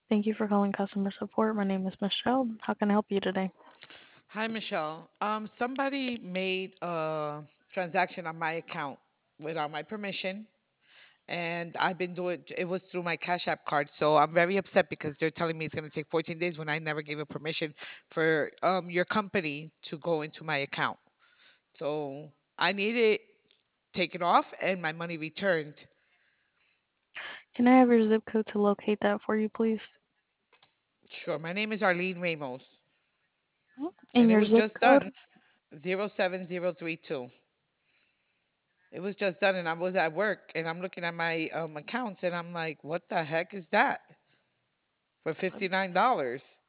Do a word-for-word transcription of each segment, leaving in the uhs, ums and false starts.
Thank you for calling customer support. My name is Michelle. How can I help you today? Hi, Michelle. Um, somebody made a transaction on my account without my permission, and I've been doing it was through my Cash App card. So I'm very upset because they're telling me it's going to take fourteen days when I never gave a permission for um your company to go into my account. So I need it taken off and my money returned. Can I have your zip code to locate that for you, please? Sure, my name is Arlene Ramos, And and it your was zip just code? done zero seven zero three two. It was just done, and I was at work, and I'm looking at my um, accounts, and I'm like, what the heck is that for fifty-nine dollars?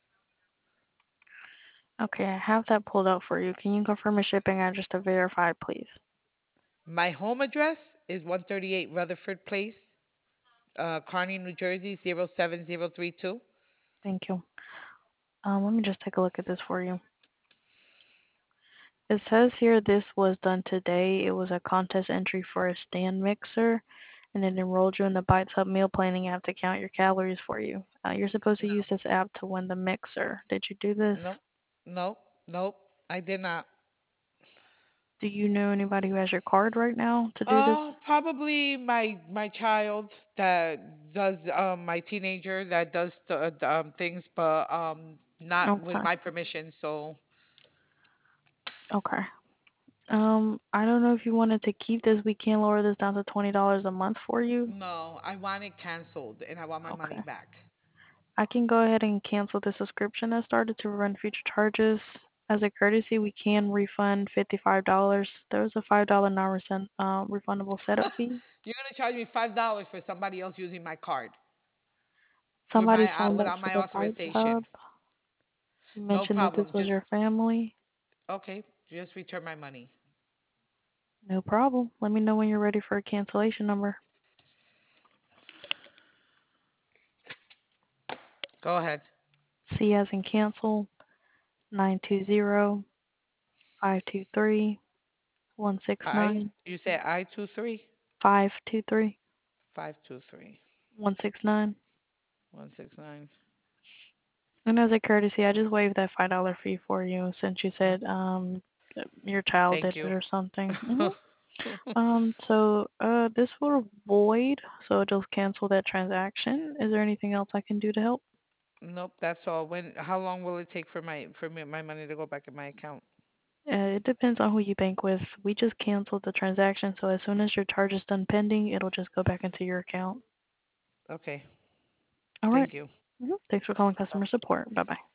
Okay, I have that pulled out for you. Can you confirm a shipping address to verify, please? My home address is one thirty-eight Rutherford Place, uh, Kearney, New Jersey, zero seven zero three two. Thank you. Um, let me just take a look at this for you. It says here this was done today. It was a contest entry for a stand mixer, and it enrolled you in the Bites Hub meal planning app to count your calories for you. Uh, you're supposed to use this app to win the mixer. Did you do this? No, no, nope, I did not. Do you know anybody who has your card right now to do this? Uh, probably my my child that does um my teenager that does the, the, um things, but um not with Okay. my permission. So Okay. Um, I don't know if you wanted to keep this. We can lower this down to twenty dollars a month for you. no, I want it canceled, and I want my money Okay. back. I can go ahead and cancel the subscription that started to run future charges. As a courtesy, we can refund fifty-five dollars. There was a five dollars non-refundable uh, refundable setup fee. You're gonna charge me five dollars for somebody else using my card with Somebody my uh, signed up without for my the Bites authorization. Hub. You No mentioned that this problem. was Just your family. okay. Just return my money. No problem. Let me know when you're ready for a cancellation number. Go ahead. C as in cancel, nine two zero, five two three, one six I nine. you say I two three Five two three five two three one six nine. one six nine. And as a courtesy, I just waived that five dollar fee for you since you Oh, said um that your child did thank it you. or something. hmm Um, so uh, this will void, so it'll just cancel that transaction. Is there anything else I can do to help? Nope, that's all. When? How long will it take for my for me, my money to go back in my account? Uh, it depends on who you bank with. We just canceled the transaction, so as soon as your charge is done pending, it'll just go back into your account. Okay. All right. Thank you. Mhm. Thanks for calling customer support. Bye bye.